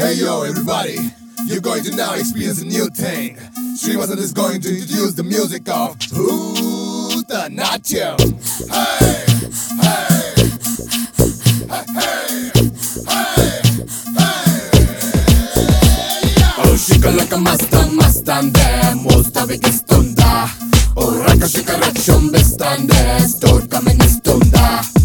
Hey yo, everybody, you're going to now experience a new thing. Srivasan is going to introduce the music of Bharatanatyam. Hey, hey, hey, hey, hey, hey. Oh, shikalaka mastande, mustavigistunda. Oh, rakashika rakshum bestande, store coming istunda.